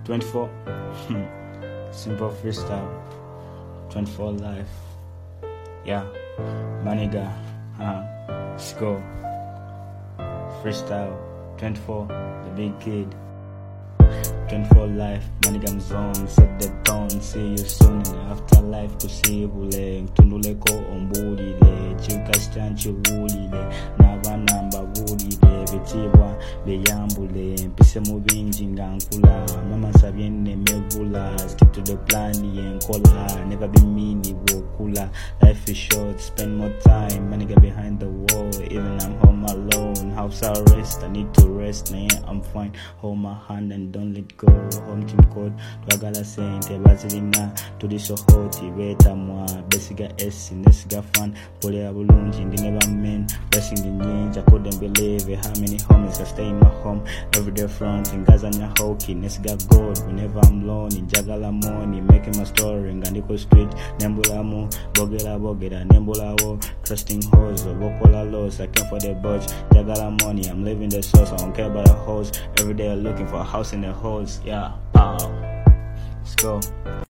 24. Simple freestyle. 24 life. Yeah. Maniga. Let's go. Freestyle. 24. The big kid. 24 life. Manigam zone. Set the tone. See you soon in the afterlife. Kusibule. Mtunduleko ombulile. Chikastan chiwulile. Nava namba wulile. Betibwa beyambule. Mpise mubinji ngankula. Mama sabienne mevula. Stick to the plan yenkola. Never be mini wokula. Life is short. Spend more time. Maniga behind the wall. Even I'm home alone. House arrest. I need to rest. Nah, yeah, I'm fine. Hold my hand and don't let go. Home team code. Twagala sente. Bazilina. Tudi so hoti. Beta mwa. Besiga S. Nesiga fan. Pole abulunji. Ndi never men. Blessing the ninja. I couldn't believe it. How many homies I stay in my home. Everyday fronting. Gazanya hoki. Nesiga gold. Whenever I'm lonely. Jagala money. Making my story. Ngandiko street. Nembula mu. Bogela bogela. Nembula wo. Trusting hoes. Wokola loss. I came for the budge. Jagala money. I'm living the source. I don't care about the hoes. Every day looking for a house in the holes. Yeah. Let's go.